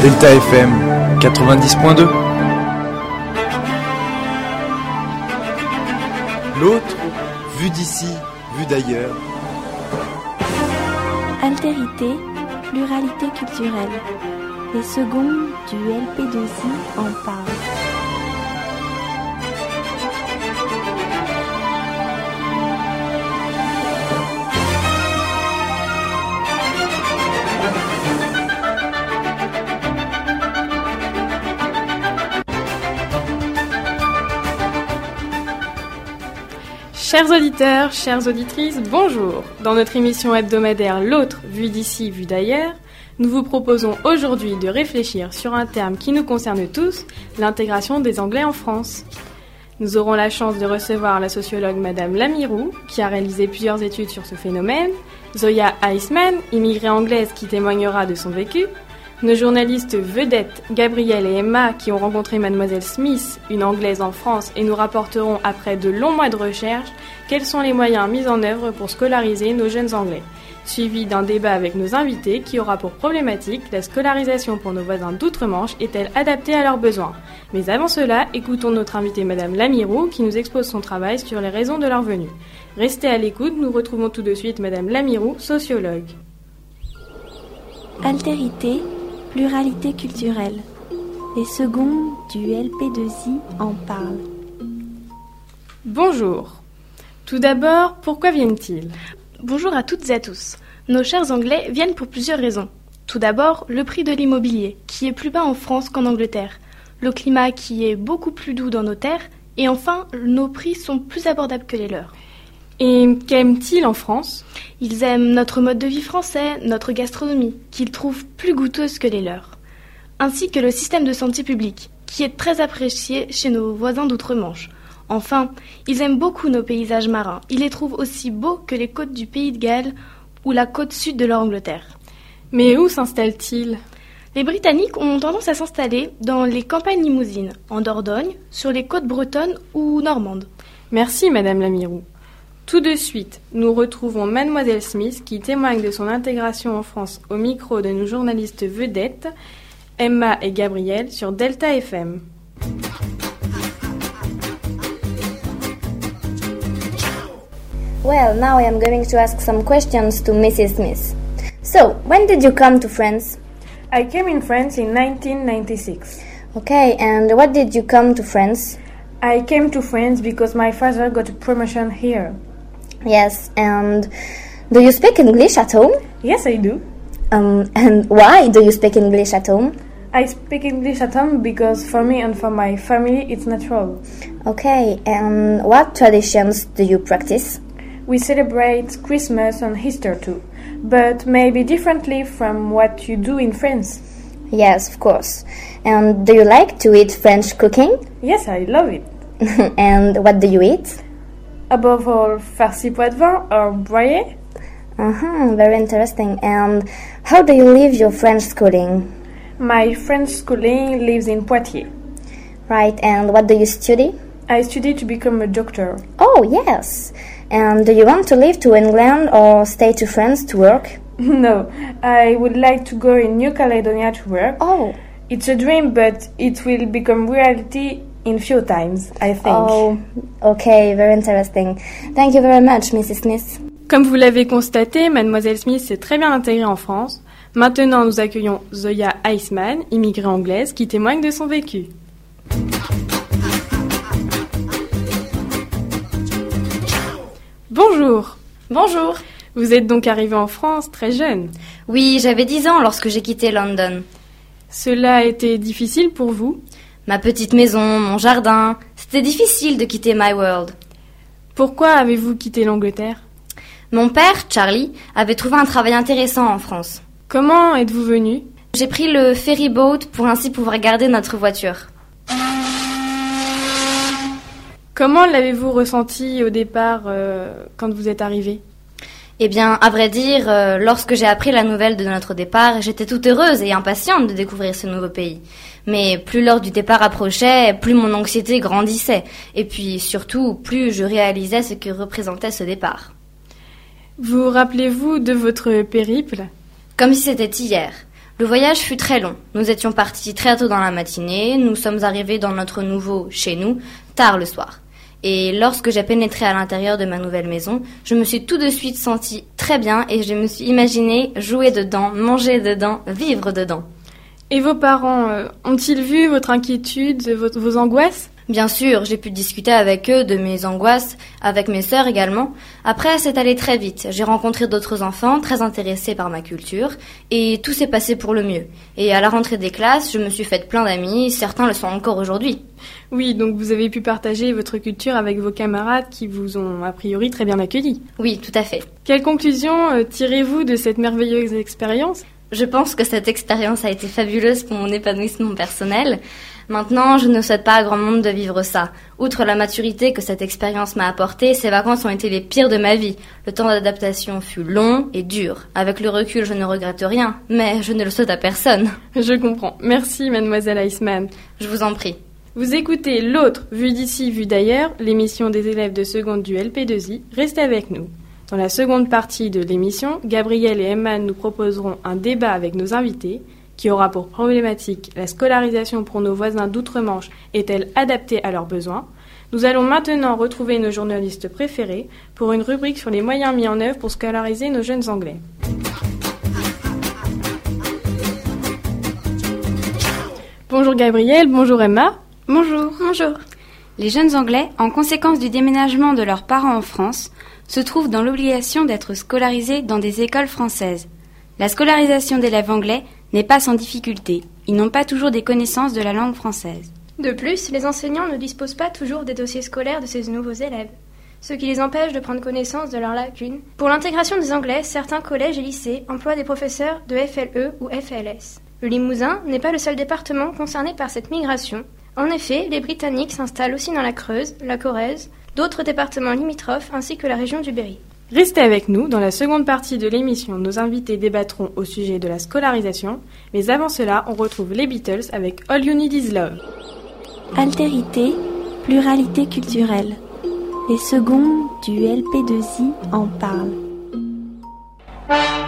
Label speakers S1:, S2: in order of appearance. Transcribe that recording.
S1: Delta FM 90.2. L'autre, vu d'ici, vu d'ailleurs.
S2: Altérité, pluralité culturelle. Les secondes du LP2I en parlent.
S3: Chers auditeurs, chères auditrices, bonjour. Dans notre émission hebdomadaire L'autre, vu d'ici, vu d'ailleurs, nous vous proposons aujourd'hui de réfléchir sur un terme qui nous concerne tous, l'intégration des Anglais en France. Nous aurons la chance de recevoir la sociologue Madame Lamirou, qui a réalisé plusieurs études sur ce phénomène, Zoya Eisman, immigrée anglaise qui témoignera de son vécu, nos journalistes vedettes Gabrielle et Emma qui ont rencontré Mademoiselle Smith, une Anglaise en France, et nous rapporteront après de longs mois de recherche quels sont les moyens mis en œuvre pour scolariser nos jeunes Anglais. Suivi d'un débat avec nos invités qui aura pour problématique la scolarisation pour nos voisins d'outre-Manche est-elle adaptée à leurs besoins. Mais avant cela, écoutons notre invitée Madame Lamirou qui nous expose son travail sur les raisons de leur venue. Restez à l'écoute, nous retrouvons tout de suite Madame Lamirou, sociologue.
S2: Altérité, pluralité culturelle. Les secondes du LP2I en parlent.
S3: Bonjour. Tout d'abord, pourquoi viennent-ils ?
S4: Bonjour à toutes et à tous. Nos chers Anglais viennent pour plusieurs raisons. Tout d'abord, le prix de l'immobilier, qui est plus bas en France qu'en Angleterre. Le climat qui est beaucoup plus doux dans nos terres. Et enfin, nos prix sont plus abordables que les leurs.
S3: Et qu'aiment-ils en France ?
S4: Ils aiment notre mode de vie français, notre gastronomie, qu'ils trouvent plus goûteuse que les leurs. Ainsi que le système de santé publique, qui est très apprécié chez nos voisins d'outre-Manche. Enfin, ils aiment beaucoup nos paysages marins. Ils les trouvent aussi beaux que les côtes du Pays de Galles ou la côte sud de l'Angleterre.
S3: Mais où s'installent-ils ?
S4: Les Britanniques ont tendance à s'installer dans les campagnes limousines, en Dordogne, sur les côtes bretonnes ou normandes.
S3: Merci Madame Lamirou. Tout de suite, nous retrouvons Mademoiselle Smith qui témoigne de son intégration en France au micro de nos journalistes vedettes, Emma et Gabrielle, sur Delta FM.
S5: Well, now I am going to ask some questions to Mrs. Smith. So, when did you come to France?
S3: I came in France in 1996.
S5: Okay, and what did you come to France?
S3: I came to France because my father got a promotion here.
S5: Yes, and do you speak English at home?
S3: Yes, I do.
S5: And why do you speak English at home?
S3: I speak English at home because for me and for my family it's natural.
S5: Okay, and what traditions do you practice?
S3: We celebrate Christmas and Easter too, but maybe differently from what you do in France.
S5: Yes, of course. And do you like to eat French cooking?
S3: Yes, I love it.
S5: And what do you eat?
S3: Above all, farci pois de vin or broillet.
S5: Very interesting. And how do you live your French schooling?
S3: My French schooling lives in Poitiers.
S5: Right, and what do you study?
S3: I study to become a doctor.
S5: Oh, yes. And do you want to live to England or stay to France to work?
S3: No, I would like to go in New Caledonia to work.
S5: Oh.
S3: It's a dream, but it will become reality in few times, I think.
S5: Oh, okay, very interesting. Thank you very much, Mrs. Smith.
S3: Comme vous l'avez constaté, Mademoiselle Smith s'est très bien intégrée en France. Maintenant, nous accueillons Zoya Eisman, immigrée anglaise, qui témoigne de son vécu. Bonjour.
S6: Bonjour.
S3: Vous êtes donc arrivée en France très jeune.
S6: Oui, j'avais 10 ans lorsque j'ai quitté London.
S3: Cela a été difficile pour vous ?
S6: Ma petite maison, mon jardin, c'était difficile de quitter My World.
S3: Pourquoi avez-vous quitté l'Angleterre ?
S6: Mon père, Charlie, avait trouvé un travail intéressant en France.
S3: Comment êtes-vous venu ?
S6: J'ai pris le ferry boat pour ainsi pouvoir garder notre voiture.
S3: Comment l'avez-vous ressenti au départ quand vous êtes arrivé ?
S6: Eh bien, à vrai dire, lorsque j'ai appris la nouvelle de notre départ, j'étais toute heureuse et impatiente de découvrir ce nouveau pays. Mais plus l'heure du départ approchait, plus mon anxiété grandissait. Et puis surtout, plus je réalisais ce que représentait ce départ.
S3: Vous rappelez-vous de votre périple ?
S6: Comme si c'était hier. Le voyage fut très long. Nous étions partis très tôt dans la matinée, nous sommes arrivés dans notre nouveau chez nous tard le soir. Et lorsque j'ai pénétré à l'intérieur de ma nouvelle maison, je me suis tout de suite sentie très bien et je me suis imaginé jouer dedans, manger dedans, vivre dedans.
S3: Et vos parents, ont-ils vu votre inquiétude, vos angoisses ?
S6: Bien sûr, j'ai pu discuter avec eux de mes angoisses, avec mes sœurs également. Après, c'est allé très vite. J'ai rencontré d'autres enfants très intéressés par ma culture et tout s'est passé pour le mieux. Et à la rentrée des classes, je me suis faite plein d'amis, certains le sont encore aujourd'hui.
S3: Oui, donc vous avez pu partager votre culture avec vos camarades qui vous ont a priori très bien accueillis.
S6: Oui, tout à fait.
S3: Quelle conclusion tirez-vous de cette merveilleuse expérience ?
S6: Je pense que cette expérience a été fabuleuse pour mon épanouissement personnel. Maintenant, je ne souhaite pas à grand monde de vivre ça. Outre la maturité que cette expérience m'a apportée, ces vacances ont été les pires de ma vie. Le temps d'adaptation fut long et dur. Avec le recul, je ne regrette rien, mais je ne le souhaite à personne.
S3: Je comprends. Merci, mademoiselle Eisman.
S6: Je vous en prie.
S3: Vous écoutez l'autre, vue d'ici, vue d'ailleurs, l'émission des élèves de seconde du LP2I. Restez avec nous. Dans la seconde partie de l'émission, Gabriel et Emma nous proposeront un débat avec nos invités qui aura pour problématique la scolarisation pour nos voisins d'outre-Manche est-elle adaptée à leurs besoins ? Nous allons maintenant retrouver nos journalistes préférés pour une rubrique sur les moyens mis en œuvre pour scolariser nos jeunes Anglais. Bonjour Gabriel, bonjour Emma.
S7: Bonjour. Bonjour. Les jeunes Anglais, en conséquence du déménagement de leurs parents en France, se trouvent dans l'obligation d'être scolarisés dans des écoles françaises. La scolarisation d'élèves anglais n'est pas sans difficulté. Ils n'ont pas toujours des connaissances de la langue française.
S8: De plus, les enseignants ne disposent pas toujours des dossiers scolaires de ces nouveaux élèves, ce qui les empêche de prendre connaissance de leurs lacunes. Pour l'intégration des Anglais, certains collèges et lycées emploient des professeurs de FLE ou FLS. Le Limousin n'est pas le seul département concerné par cette migration. En effet, les Britanniques s'installent aussi dans la Creuse, la Corrèze, d'autres départements limitrophes ainsi que la région du Berry.
S3: Restez avec nous, dans la seconde partie de l'émission, nos invités débattront au sujet de la scolarisation, mais avant cela, on retrouve les Beatles avec All You Need Is Love.
S2: Altérité, pluralité culturelle. Les secondes du LP2I en parlent.